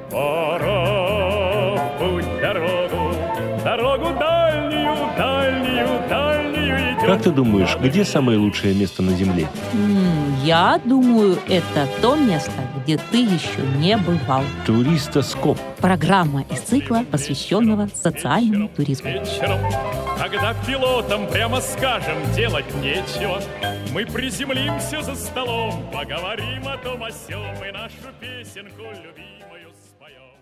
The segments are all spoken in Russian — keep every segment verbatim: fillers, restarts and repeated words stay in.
Пора в путь дорогу, дорогу дальнюю, дальнюю, дальнюю идем. Как ты думаешь, где самое лучшее место на Земле? М, Я думаю, это то место, где ты еще не бывал. Туристоскоп. Программа из цикла, посвященного социальному туризму. Вечером, когда пилотам прямо скажем делать нечего, мы приземлимся за столом, поговорим о том о сём и нашу песенку любимую споем.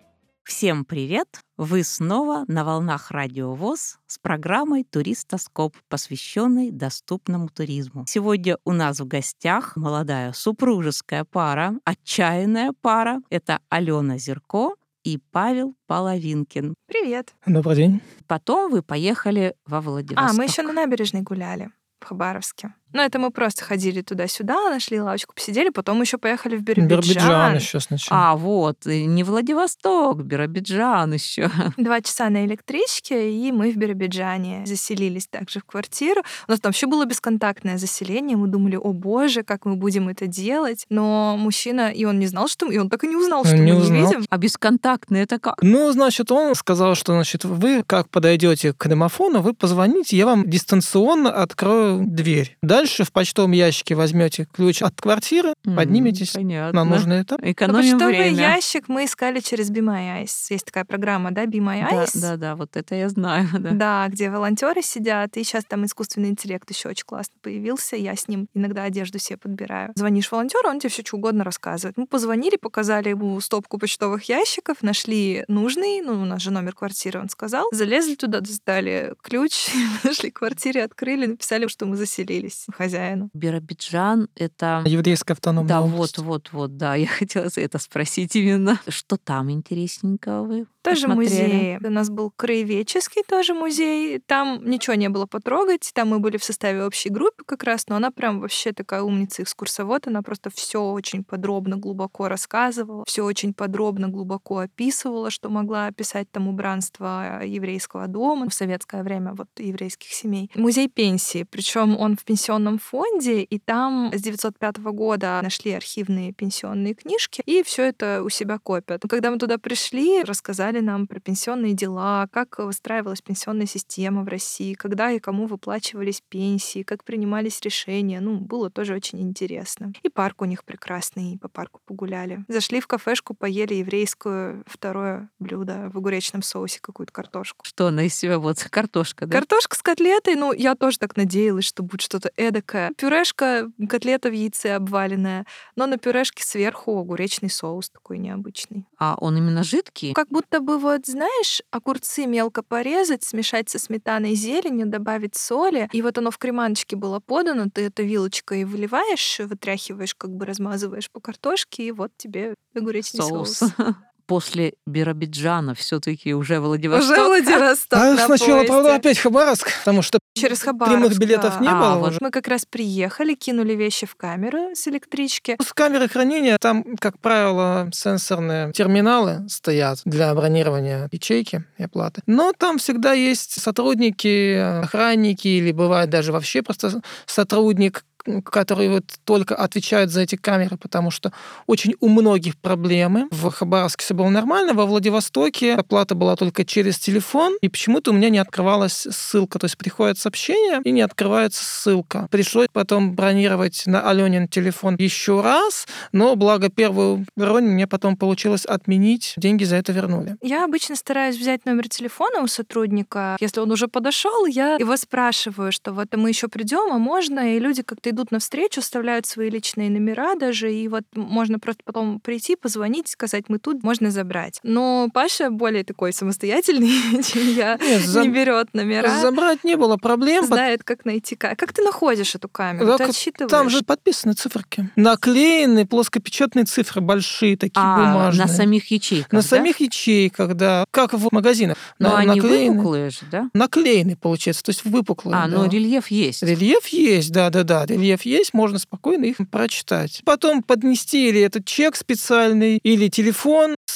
Всем привет! Вы снова на волнах Радио ВОС с программой «Туристоскоп», посвященной доступному туризму. Сегодня у нас в гостях молодая супружеская пара, отчаянная пара. Это Алена Зерко и Павел Половинкин. Привет. Добрый день. Потом вы поехали во Владивосток. А, мы еще на набережной гуляли в Хабаровске. Ну, это мы просто ходили туда-сюда, нашли лавочку, посидели, потом еще поехали в Биробиджан. Биробиджан еще сначала. А, вот, и не Владивосток, Биробиджан еще. Два часа на электричке, и мы в Биробиджане заселились также в квартиру. У нас там вообще было бесконтактное заселение. Мы думали, о боже, как мы будем это делать. Но мужчина, и он не знал, что мы, и он так и не узнал, что Не мы узнал. не видим. А бесконтактный это как? Ну, значит, он сказал, что, значит, вы как подойдете к домофону, вы позвоните, я вам дистанционно открою дверь. Дальше в почтовом ящике возьмете ключ от квартиры, М, подниметесь понятно. на нужный этап. Но Экономим почтовый время. ящик мы искали через Be My Eyes. Есть такая программа, да, Be My Да, Eyes. да, да, вот это я знаю. Да. Да, где волонтеры сидят, и сейчас там искусственный интеллект еще очень классно появился. Я с ним иногда одежду себе подбираю. Звонишь волонтеру, он тебе все что угодно рассказывает. Мы позвонили, показали ему стопку почтовых ящиков, нашли нужный, ну, у нас же номер квартиры, он сказал. Залезли туда, достали ключ, нашли квартиру, открыли, написали, что мы заселились хозяину. Биробиджан — это... Еврейская автономная Да, область. вот, вот, вот, да, я хотела это спросить именно. Что там интересненького вы Тоже посмотрели? музей. У нас был краеведческий тоже музей. Там ничего не было потрогать. Там мы были в составе общей группы как раз, но она прям вообще такая умница, экскурсовод. Она просто все очень подробно, глубоко рассказывала, все очень подробно, глубоко описывала, что могла описать там убранство еврейского дома в советское время, вот еврейских семей. Музей пенсии, причем он в пенсионном фонде, и там с девятьсот пятого года нашли архивные пенсионные книжки, и все это у себя копят. Когда мы туда пришли, рассказали нам про пенсионные дела, как выстраивалась пенсионная система в России, когда и кому выплачивались пенсии, как принимались решения. Ну, было тоже очень интересно. И парк у них прекрасный, по парку погуляли. Зашли в кафешку, поели еврейское второе блюдо в огуречном соусе, какую-то картошку. Что она из себя вот картошка, да? Картошка с котлетой, ну, я тоже так надеялась, что будет что-то эдакое. Пюрешка, котлета в яйце обваленная, но на пюрешке сверху огуречный соус такой необычный. А он именно жидкий? Как будто бы вот, знаешь, огурцы мелко порезать, смешать со сметаной и зеленью, добавить соли, и вот оно в креманочке было подано, ты это вилочкой выливаешь, вытряхиваешь, как бы размазываешь по картошке, и вот тебе огуречный соус. Соус. После Биробиджана все-таки уже Владивосток. Уже Владивосток А на сначала, поезде. правда, опять Хабаровск, потому что Через Хабаровск, прямых билетов да. не А, было вот. уже. Мы как раз приехали, кинули вещи в камеру с электрички. С камеры хранения там, как правило, сенсорные терминалы стоят для бронирования ячейки и оплаты. Но там всегда есть сотрудники, охранники или бывает даже вообще просто сотрудник, которые вот только отвечают за эти камеры, потому что очень у многих проблемы. В Хабаровске все было нормально, во Владивостоке оплата была только через телефон, и почему-то у меня не открывалась ссылка. То есть приходит сообщение, и не открывается ссылка. Пришлось потом бронировать на Аленин телефон еще раз, но благо первую бронь мне потом получилось отменить, деньги за это вернули. Я обычно стараюсь взять номер телефона у сотрудника. Если он уже подошел, я его спрашиваю, что вот мы еще придем, а можно? И люди как-то идут навстречу, оставляют свои личные номера даже, и вот можно просто потом прийти, позвонить, сказать, мы тут, можно забрать. Но Паша более такой самостоятельный, чем я, Нет, за- не берет номера, Забрать не было проблем. знает, как найти. ка- Как ты находишь эту камеру? Да, Ты как- отсчитываешь? Там же подписаны циферки. Наклеены плоскопечатные цифры, большие такие А, бумажные. на самих ячейках, На да? самих ячейках, да. Как в магазинах. Но На- они наклеены. выпуклые же, да? Наклеены, получается, то есть выпуклые. А, да. ну рельеф есть. Рельеф есть, да-да-да, рельеф есть, можно спокойно их прочитать. Потом поднести или этот чек специальный, или телефон с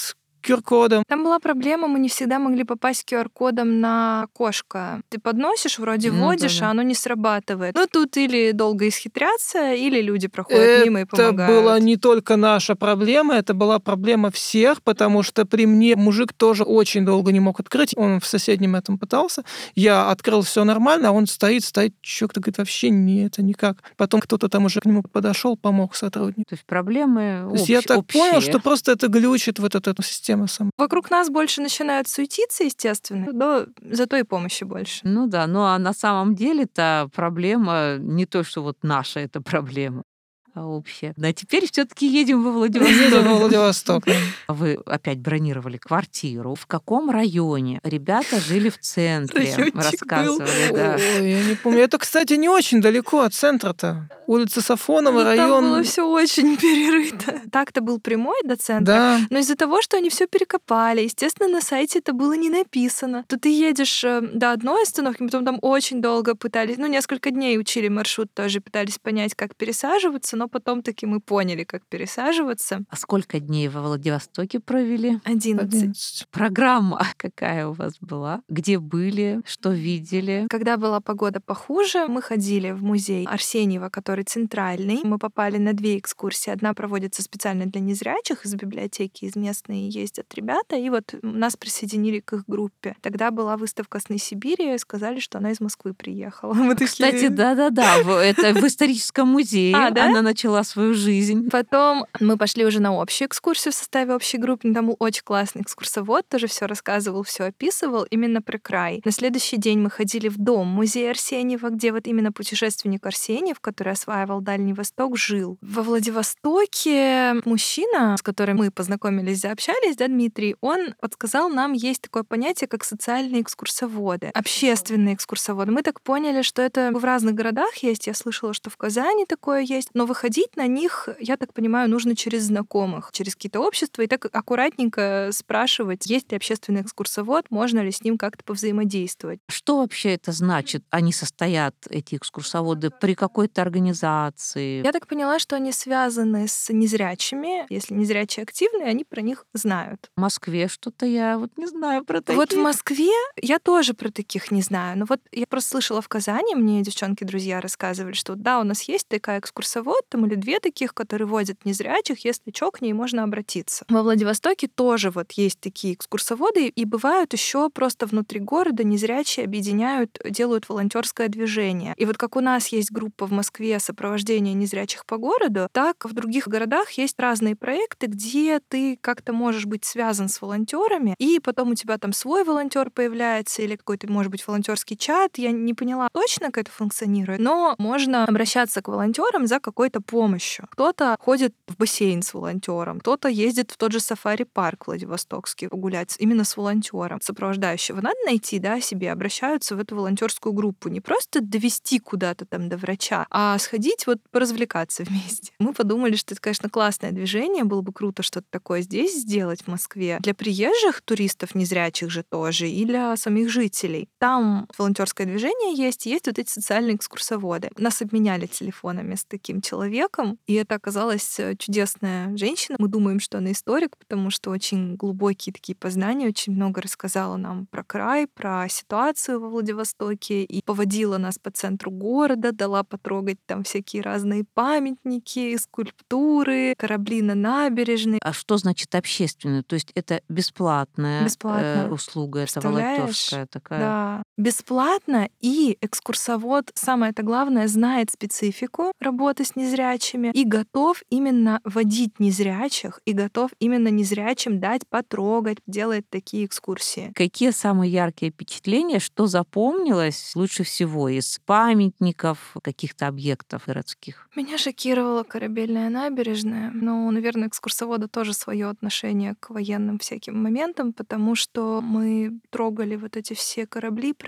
ку ар-кодом. Там была проблема, мы не всегда могли попасть ку ар-кодом на окошко. Ты подносишь, вроде Ну вводишь, да-да. а оно не срабатывает. Ну, тут или долго исхитряться, или люди проходят мимо и Это помогают. была не только наша проблема, это была проблема всех, потому что при мне мужик тоже очень долго не мог открыть. Он в соседнем этом пытался. Я открыл, все нормально, а он стоит, стоит, чё-то говорит, вообще не это никак. Потом кто-то там уже к нему подошел, помог сотрудник. То есть проблемы То есть я общ- так понял, общие. что просто это глючит вот эта, эта система сама. Вокруг нас больше начинают суетиться, естественно, но зато и помощи больше. Ну да, ну а на самом деле-то проблема не то, что вот наша эта проблема, а общая. Да, теперь все-таки едем во Едем во Владивосток. Владивосток. Вы опять бронировали квартиру. В каком районе? Ребята жили в центре, Райончик был. рассказывали, да. Ой, я не помню. Это, кстати, не очень далеко от центра-то. Улица Сафонова, Ну, там район. было все очень перерыто. Так-то был прямой до центра. Да. Но из-за того, что они все перекопали, естественно, на сайте это было не написано. То ты едешь э, до одной остановки, потом там очень долго пытались, ну, несколько дней учили маршрут тоже, пытались понять, как пересаживаться, но потом таки мы поняли, как пересаживаться. А сколько дней во Владивостоке провели? Одиннадцать. одиннадцать. Программа какая у вас была? Где были? Что видели? Когда была погода похуже, мы ходили в музей Арсеньева, который центральный. Мы попали на две экскурсии. Одна проводится специально для незрячих, из библиотеки, из местной ездят ребята, и вот нас присоединили к их группе. Тогда была выставка «Сны Сибири», сказали, что она из Москвы приехала. Мы такие, Кстати, да-да-да, в- это в историческом музее А, да? она начала свою жизнь. Потом мы пошли уже на общую экскурсию в составе общей группы. Там был очень классный экскурсовод, тоже все рассказывал, все описывал именно про край. На следующий день мы ходили в дом музея Арсеньева, где вот именно путешественник Арсеньев, который осваивал Дальний Восток, жил. Во Владивостоке мужчина, с которым мы познакомились, заобщались, да, Дмитрий, он подсказал нам, есть такое понятие, как социальные экскурсоводы, общественные экскурсоводы. Мы так поняли, что это в разных городах есть. Я слышала, что в Казани такое есть, но выходить на них, я так понимаю, нужно через знакомых, через какие-то общества, и так аккуратненько спрашивать, есть ли общественный экскурсовод, можно ли с ним как-то повзаимодействовать. Что вообще это значит? Они состоят, эти экскурсоводы, при какой-то организации? Я так поняла, что они связаны с незрячими. Если незрячие активные, они про них знают. В Москве что-то я вот не знаю про таких. Вот в Москве я тоже про таких не знаю. Но вот я просто слышала в Казани, мне девчонки-друзья рассказывали, что да, у нас есть такая экскурсовод, там или две таких, которые водят незрячих, если чё, к ней можно обратиться. Во Владивостоке тоже вот есть такие экскурсоводы, и бывают еще просто внутри города незрячие объединяют, делают волонтерское движение. И вот как у нас есть группа в Москве сопровождения незрячих по городу, так в других городах есть разные проекты, где ты как-то можешь быть связан с волонтерами, и потом у тебя там свой волонтер появляется или какой-то, может быть, волонтерский чат. Я не поняла точно, как это функционирует, но можно обращаться к волонтерам за какой-то помощью. Кто-то ходит в бассейн с волонтером, кто-то ездит в тот же сафари-парк Владивостокский погулять именно с волонтером. Сопровождающего надо найти, да, себе, обращаются в эту волонтерскую группу. Не просто довести куда-то там до врача, а сходить вот поразвлекаться вместе. Мы подумали, что это, конечно, классное движение, было бы круто что-то такое здесь сделать, в Москве. Для приезжих туристов, незрячих же тоже, и для самих жителей. Там волонтерское движение есть, есть вот эти социальные экскурсоводы. Нас обменяли телефонами с таким человеком, и это оказалась чудесная женщина. Мы думаем, что она историк, потому что очень глубокие такие познания, очень много рассказала нам про край, про ситуацию во Владивостоке, и поводила нас по центру города, дала потрогать там всякие разные памятники, скульптуры, корабли на набережной. А что значит общественный? То есть это бесплатная Бесплатно. э, услуга, это Представляешь? волонтерская такая. Да, бесплатно, и экскурсовод, самое это главное, знает специфику работы с незрячими и готов именно водить незрячих, и готов именно незрячим дать потрогать, делает такие экскурсии. Какие самые яркие впечатления, что запомнилось лучше всего из памятников, каких-то объектов городских? Меня шокировала корабельная набережная, но, наверное, экскурсовода тоже свое отношение к военным всяким моментам, потому что мы трогали вот эти все корабли,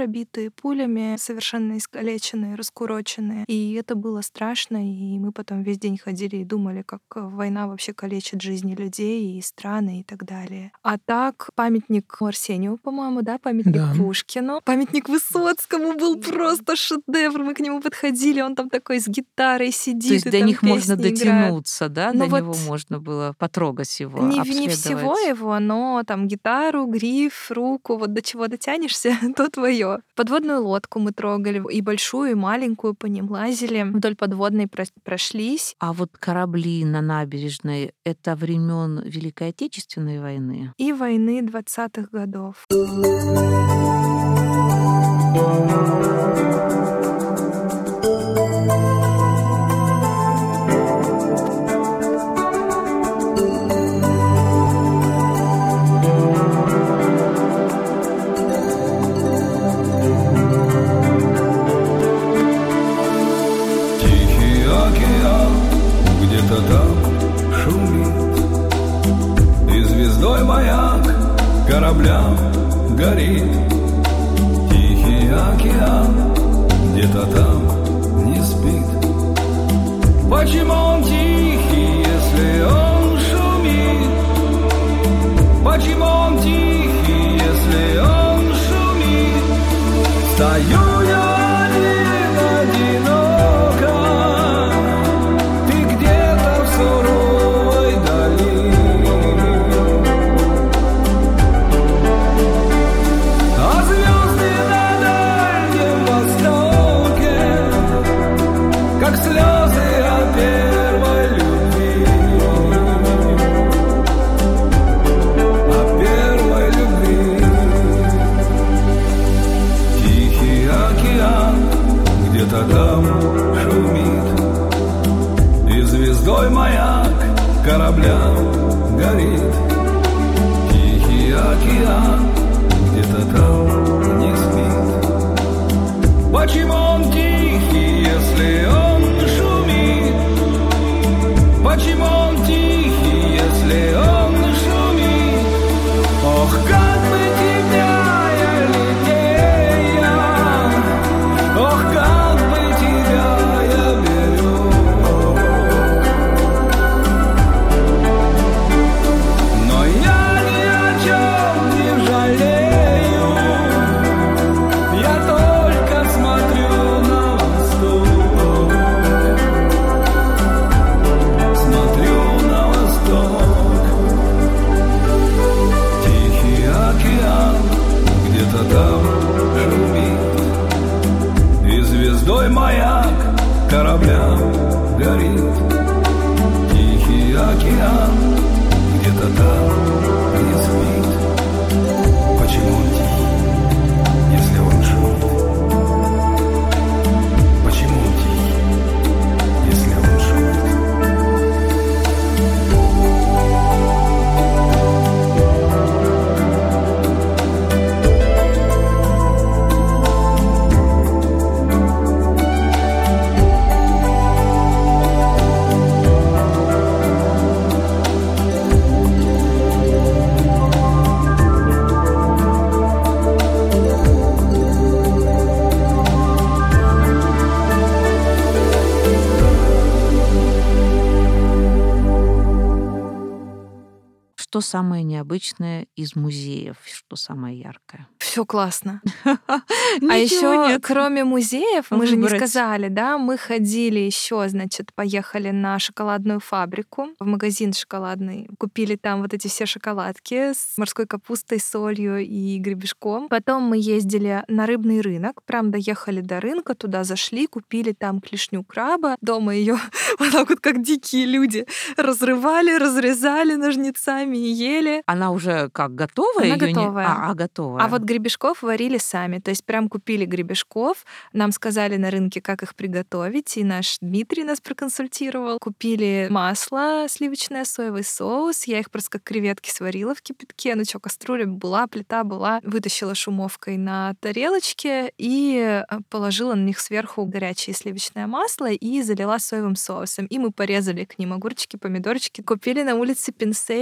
пробитые пулями, совершенно искалеченные, раскуроченные. И это было страшно, и мы потом весь день ходили и думали, как война вообще калечит жизни людей и страны и так далее. А так, памятник Арсению, по-моему, да, памятник Да. Пушкину, памятник Высоцкому был просто шедевр. Мы к нему подходили, он там такой с гитарой сидит. То есть и до там них можно песни играет. дотянуться, да? Ну До вот него можно было потрогать его, Не, не обследовать. всего его, но там гитару, гриф, руку, вот до чего дотянешься, то твое. Подводную лодку мы трогали, и большую, и маленькую, по ним лазили, вдоль подводной прос- прошлись. А вот корабли на набережной — это времен Великой Отечественной войны? И войны двадцатых годов. Тихий океан где-то там шумит, и звездой маяк кораблям горит. Тихий океан где-то там не спит. Почему он тихий, если он шумит? Почему он тихий, если он шумит? Стою я один, одиноко, ты где-то в суровой дали. А звезды на Дальнем Востоке, как слезы о первой любви, о первой любви. Тихий океан где-то там шумит, и звездой маяк кораблям горит. Тихий океан где-то там не спит. Почему он тихий, если он шумит? Почему он тихий, если он шумит? Ох, как бы тебя я лелеял, ох, как бы тебя я берег. Но я ни о чем не жалею, я только смотрю на восток, смотрю на восток. Тихий океан где-то там шумит, и звездой маяк кораблям горит. Тихий океан где-то там не спит. Почему он тихий, если он шумит? Почему он тихий, если он шумит? Что самое необычное из музеев? Что самое яркое? Все классно. А Ничего еще, нет. кроме музеев, мы же не Выбрать. сказали, да, мы ходили еще, значит, поехали на шоколадную фабрику, в магазин шоколадный, купили там вот эти все шоколадки с морской капустой, солью и гребешком. Потом мы ездили на рыбный рынок, прям доехали до рынка, туда зашли, купили там клешню краба, дома ее вот так вот, как дикие люди, разрывали, разрезали ножницами и ели. Она уже как готовая? Она Её не- готовая. А, а, готовая. А вот гребешков варили сами. То есть прям купили гребешков, нам сказали на рынке, как их приготовить, и наш Дмитрий нас проконсультировал. Купили масло, сливочное, соевый соус. Я их просто как креветки сварила в кипятке. Ну что, кастрюля была, плита была. Вытащила шумовкой на тарелочке и положила на них сверху горячее сливочное масло и залила соевым соусом. И мы порезали к ним огурчики, помидорчики. Купили на улице пинсе и милки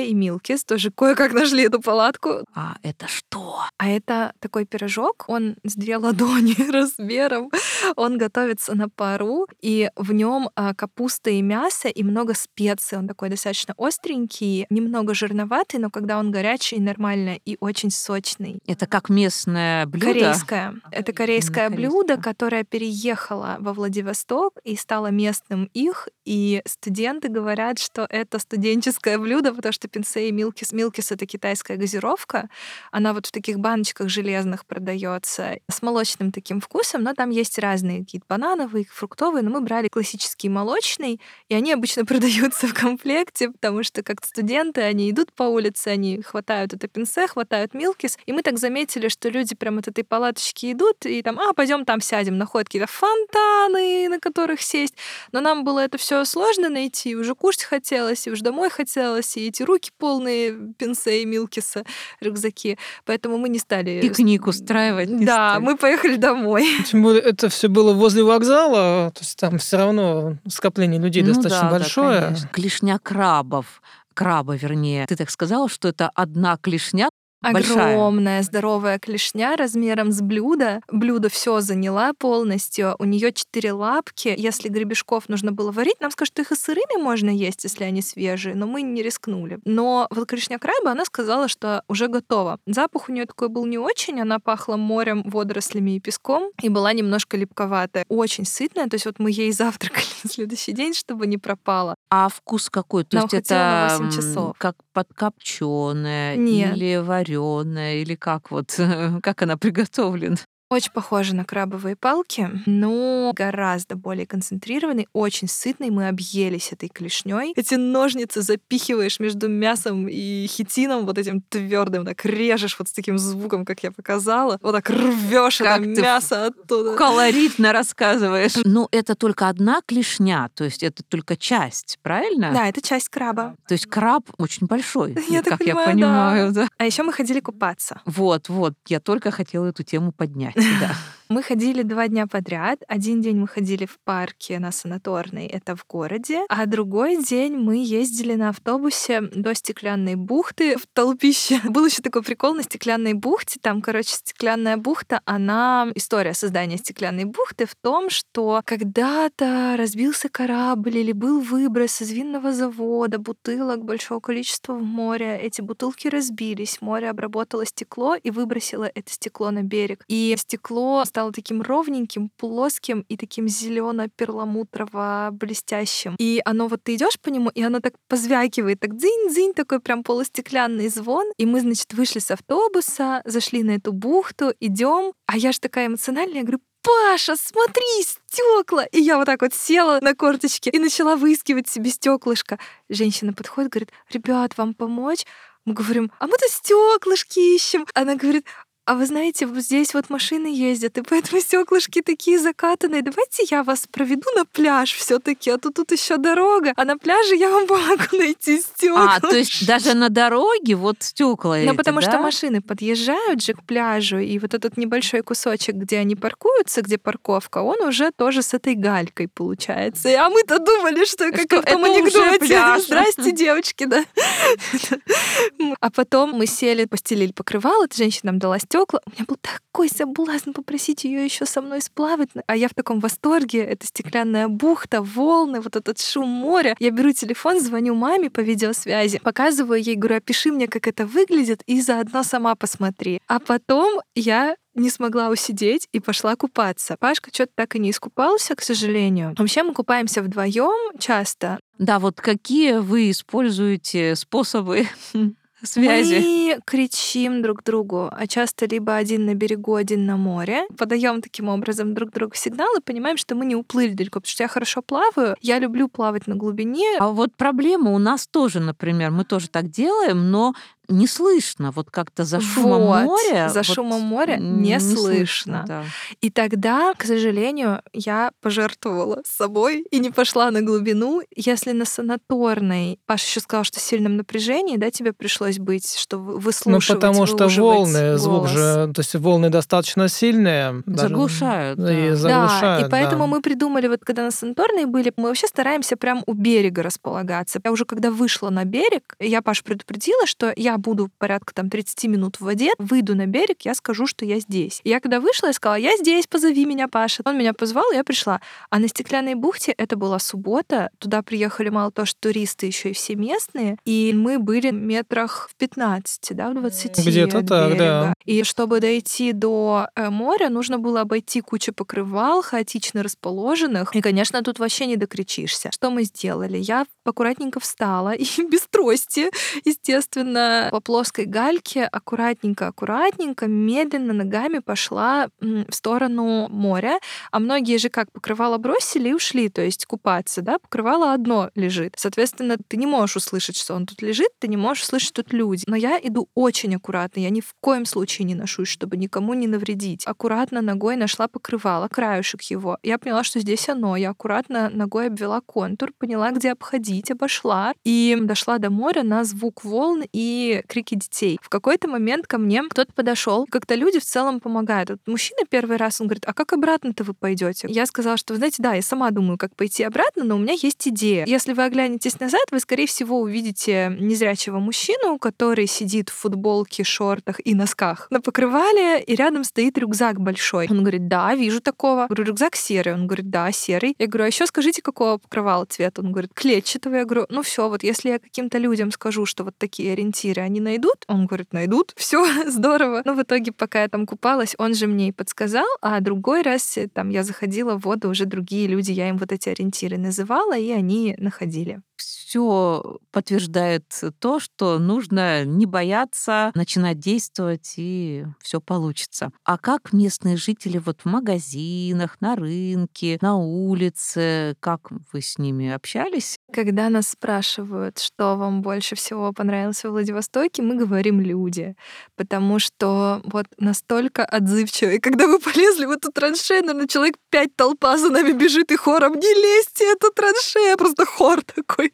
Милкис, тоже кое-как нашли эту палатку. А это что? А это такой пирожок, он с две ладони размером, он готовится на пару, и в нем капуста и мясо, и много специй. Он такой достаточно остренький, немного жирноватый, но когда он горячий, нормально, и очень сочный. Это как местное блюдо? Корейское. Это корейское Именно блюдо, корейское. которое переехало во Владивосток и стало местным их, и студенты говорят, что это студенческое блюдо, потому что пинсей милкис. Милкис — это китайская газировка, она вот в таких баночках железных продается с молочным таким вкусом, но там есть разные какие-то банановые, фруктовые, но мы брали классический молочный, и они обычно продаются в комплекте, потому что как студенты, они идут по улице, они хватают это пинсе, хватают милкис, и мы так заметили, что люди прям от этой палаточки идут, и там, а, пойдем там сядем, находят какие-то фонтаны, на которых сесть, но нам было это все сложно найти, уже кушать хотелось, и уже домой хотелось, и эти руки полные пинсе и милкиса, рюкзаки, поэтому мы не стали... Пикник устраивать не Да, стали. мы поехали домой. Тем более, это все было возле вокзала, то есть там все равно скопление людей Ну достаточно да, да, большое. конечно. Клешня крабов. Краба, вернее. Ты так сказала, что это одна клешня большая. Огромная здоровая клешня размером с блюдо. Блюдо все заняла полностью. У нее четыре лапки. Если гребешков нужно было варить, нам скажут, что их и сырыми можно есть, если они свежие, но мы не рискнули. Но вот клешня краба, она сказала, что уже готова. Запах у нее такой был не очень. Она пахла морем, водорослями и песком и была немножко липковатая. Очень сытная. То есть вот мы ей завтракали на следующий день, чтобы не пропала. А вкус какой? То Нам есть хватило на это восемь м, часов. как подкопчёное Нет. или вареное, или как вот, как она приготовлена? Очень похоже на крабовые палки, но гораздо более концентрированный, очень сытный. Мы объелись этой клешней. Эти ножницы запихиваешь между мясом и хитином, вот этим твердым, так режешь вот с таким звуком, как я показала. Вот так рвешь это Как ты мясо оттуда. Колоритно рассказываешь. Ну, это только одна клешня, то есть это только часть, правильно? Да, это часть краба. То есть краб очень большой, Я так как я понимаю, понимаю, да. А еще мы ходили купаться. Вот, вот, я только хотела эту тему поднять, да. Мы ходили два дня подряд. Один день мы ходили в парке на Санаторной, это в городе, а другой день мы ездили на автобусе до Стеклянной бухты в толпище. Был еще такой прикол на Стеклянной бухте. Там, короче, Стеклянная бухта, она... История создания Стеклянной бухты в том, что когда-то разбился корабль или был выброс из винного завода бутылок большого количества в море. Эти бутылки разбились, море обработало стекло и выбросило это стекло на берег. И стекло стало таким ровненьким, плоским и таким зелено-перламутрово-блестящим. И оно вот ты идешь по нему, и оно так позвякивает, так дзынь-дзынь, такой прям полустеклянный звон. И мы, значит, вышли с автобуса, зашли на эту бухту, идем, а я же такая эмоциональная, я говорю: Паша, смотри, стекла! И я вот так вот села на корточки и начала выискивать себе стеклышко. Женщина подходит, говорит: ребят, вам помочь? Мы говорим: а мы-то стеклышки ищем. Она говорит: а вы знаете, вот здесь вот машины ездят, и поэтому стеклышки такие закатанные. Давайте я вас проведу на пляж все-таки, а то тут еще дорога, а на пляже я вам помогу найти стекла. А, то есть даже на дороге вот стекла Ну, эти, потому да? что машины подъезжают же к пляжу, и вот этот небольшой кусочек, где они паркуются, где парковка, он уже тоже с этой галькой получается. А мы-то думали, что как Что в том это уже анекдоте. пляж. Здрасте, девочки, да. А потом мы сели, постелили покрывало, эта женщина нам дала стекла. У меня был такой соблазн попросить ее еще со мной сплавать. А я в таком восторге. Это Стеклянная бухта, волны, вот этот шум моря. Я беру телефон, звоню маме по видеосвязи, показываю ей, говорю: опиши мне, как это выглядит, и заодно сама посмотри. А потом я не смогла усидеть и пошла купаться. Пашка что-то так и не искупался, к сожалению. Вообще мы купаемся вдвоем часто. Да, вот какие вы используете способы связи? Мы кричим друг другу, а часто либо один на берегу, один на море. Подаем таким образом друг другу сигнал и понимаем, что мы не уплыли далеко, потому что я хорошо плаваю, я люблю плавать на глубине. А вот проблема у нас тоже, например, мы тоже так делаем, но не слышно. Вот как-то за шумом Вот, моря. за вот шумом моря не не слышно, слышно. да. И тогда, к сожалению, я пожертвовала собой и не пошла на глубину. Если на санаторной, Паша еще сказал, что в сильном напряжении, да, тебе пришлось быть, что вы- Ну, выслушивать, потому что выуживать волны, звук голос. же, то есть волны достаточно сильные. даже, Заглушают, И да. заглушают, Да, и поэтому да. мы придумали, вот когда на санаторной были, мы вообще стараемся прям у берега располагаться. Я уже когда вышла на берег, я Пашу предупредила, что я буду порядка там тридцать минут в воде, выйду на берег, я скажу, что я здесь. И я когда вышла, я сказала, я здесь, позови меня, Паша. Он меня позвал, я пришла. А на Стеклянной бухте это была суббота, туда приехали мало того, что туристы, еще и все местные, и мы были метрах в пятнадцати, да, в двадцати Где-то от так, берега. да. И чтобы дойти до э, моря, нужно было обойти кучу покрывал, хаотично расположенных. И, конечно, тут вообще не докричишься. Что мы сделали? Я аккуратненько встала и без трости, естественно, по плоской гальке аккуратненько-аккуратненько, медленно ногами пошла м, в сторону моря. А многие же как, покрывало бросили и ушли, то есть купаться, да, покрывало одно лежит. Соответственно, ты не можешь услышать, что он тут лежит, ты не можешь услышать, что тут люди. Но я иду очень аккуратно, я ни в коем случае не ношусь, чтобы никому не навредить. Аккуратно ногой нашла покрывало, краюшек его. Я поняла, что здесь оно. Я аккуратно ногой обвела контур, поняла, где обходить, обошла. И дошла до моря на звук волн и крики детей. В какой-то момент ко мне кто-то подошел. Как-то люди в целом помогают. Вот мужчина первый раз, он говорит, а как обратно-то вы пойдете? Я сказала, что, вы знаете, да, я сама думаю, как пойти обратно, но у меня есть идея. Если вы оглянетесь назад, вы, скорее всего, увидите незрячего мужчину, который сидит в футболке, шортах и носках на покрывале, и рядом стоит рюкзак большой. Он говорит, да, вижу такого. Я говорю, рюкзак серый. Он говорит, да, серый. Я говорю, а еще скажите, какого покрывала цвета? Он говорит, клетчатого. Я говорю, ну все, вот если я каким-то людям скажу, что вот такие ориентиры, они найдут? Он говорит, найдут. Все, здорово. Но в итоге, пока я там купалась, он же мне и подсказал, а другой раз э, там я заходила в воду, уже другие люди, я им вот эти ориентиры называла, и они находили. Все подтверждает то, что нужно не бояться, начинать действовать, и все получится. А как местные жители вот в магазинах, на рынке, на улице, как вы с ними общались? Когда нас спрашивают, что вам больше всего понравилось во Владивостоке, мы говорим люди, потому что вот настолько отзывчивые. И когда мы полезли в эту траншею, наверное, человек пять толпа за нами бежит и хором «Не лезьте, это траншея!» Просто хор такой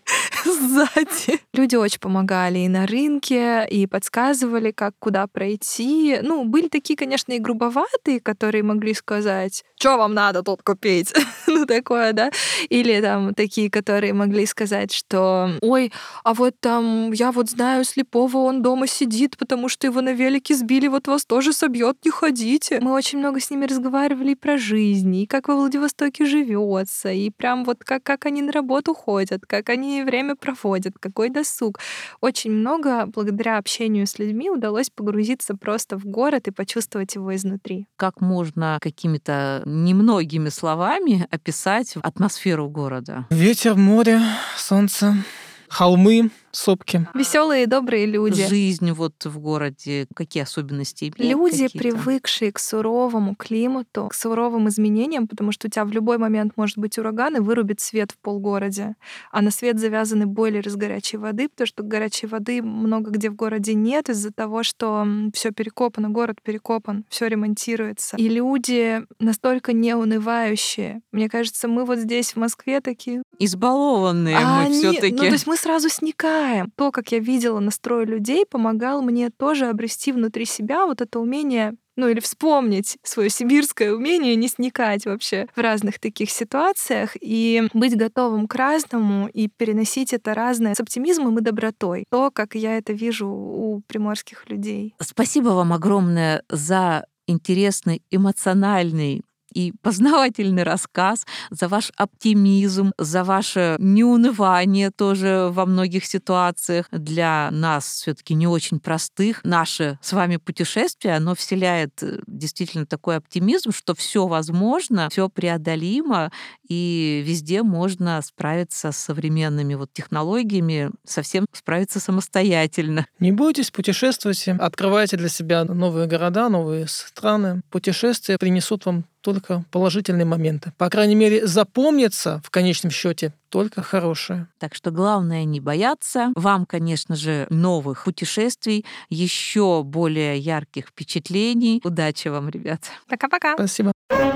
сзади. Люди очень помогали и на рынке, и подсказывали, как куда пройти. Ну, были такие, конечно, и грубоватые, которые могли сказать, что вам надо тут купить? Ну, такое, да? Или там такие, которые могли сказать, что ой, а вот там я вот знаю слепого, он дома сидит, потому что его на велике сбили, вот вас тоже собьет, не ходите. Мы очень много с ними разговаривали и про жизнь, и как во Владивостоке живется, и прям вот как, как они на работу ходят, как они время проводят, какой досуг. Очень много благодаря общению с людьми удалось погрузиться просто в город и почувствовать его изнутри. Как можно какими-то немногими словами описать атмосферу города? Ветер, море, солнце, холмы, сопки. Веселые и добрые люди. Жизнь вот в городе, какие особенности имеет? Люди, какие-то? привыкшие к суровому климату, к суровым изменениям, потому что у тебя в любой момент может быть ураган и вырубит свет в полгороде. А на свет завязаны бойлеры с горячей воды, потому что горячей воды много где в городе нет из-за того, что все перекопано, город перекопан, все ремонтируется. И люди настолько неунывающие. Мне кажется, мы вот здесь в Москве такие... Избалованные А мы они- все-таки. Ну, то есть мы сразу сникаем. То, как я видела настрой людей, помогал мне тоже обрести внутри себя вот это умение, ну или вспомнить свое сибирское умение не сникать вообще в разных таких ситуациях и быть готовым к разному и переносить это разное с оптимизмом и добротой. То, как я это вижу у приморских людей. Спасибо вам огромное за интересный, эмоциональный и познавательный рассказ, за ваш оптимизм, за ваше неунывание тоже во многих ситуациях. Для нас все-таки не очень простых. Наше с вами путешествие, оно вселяет действительно такой оптимизм, что все возможно, все преодолимо, и везде можно справиться с современными вот технологиями, совсем справиться самостоятельно. Не бойтесь, путешествуйте, открывайте для себя новые города, новые страны. Путешествия принесут вам только положительные моменты. По крайней мере, запомнится в конечном счете только хорошее. Так что главное не бояться. Вам, конечно же, новых путешествий, еще более ярких впечатлений. Удачи вам, ребят. Пока-пока. Спасибо.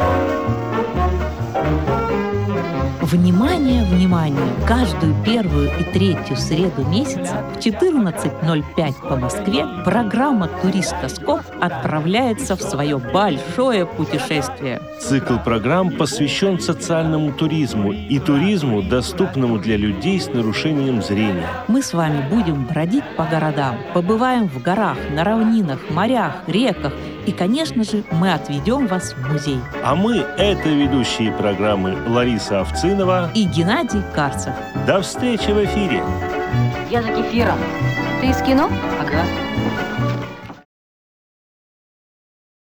Внимание, внимание! Каждую первую и третью среду месяца в четырнадцать ноль пять по Москве программа «Туристоскоп» отправляется в свое большое путешествие. Цикл программ посвящен социальному туризму и туризму, доступному для людей с нарушением зрения. Мы с вами будем бродить по городам, побываем в горах, на равнинах, морях, реках и, конечно же, мы отведем вас в музей. А мы — это ведущие программы Лариса Овцинова И Геннадий Карцев. До встречи в эфире! Я за кефиром. Ты из кино? Ага.